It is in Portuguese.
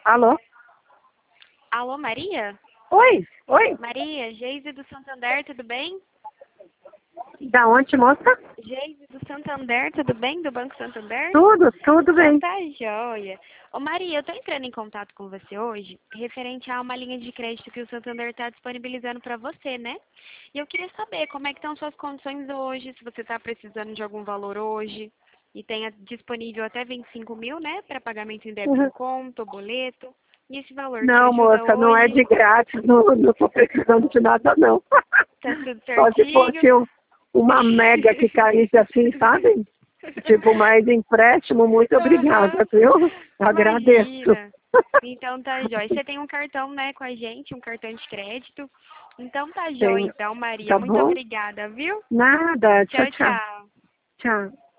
Alô? Alô, Maria? Oi, oi. Maria, Geise do Santander, tudo bem? Da onde, moça? Geise do Santander, tudo bem? Do Banco Santander? Tudo Então bem. tá joia. Ô Maria, eu tô entrando em contato com você hoje, referente a uma linha de crédito que o Santander está disponibilizando para você, né? E eu queria saber como é que estão suas condições hoje, se você está precisando de algum valor hoje, e tenha disponível até 25 mil, né, para pagamento em débito em Uhum. conta ou boleto. E esse valor te Não, ajuda moça, não é hoje? de grátis, não tô precisando de nada, não. Tá tudo Só se certinho? fosse uma mega que caísse assim, sabe? Tipo, mais empréstimo, muito Aham. obrigada, viu? Agradeço. Imagina. Então tá jóia. Você tem um cartão, né, com a gente, um cartão de crédito. Então tá jóia, Tem, então, Maria. tá Muito bom? obrigada, viu? Nada, tchau, Tchau, tchau. tchau. Tchau.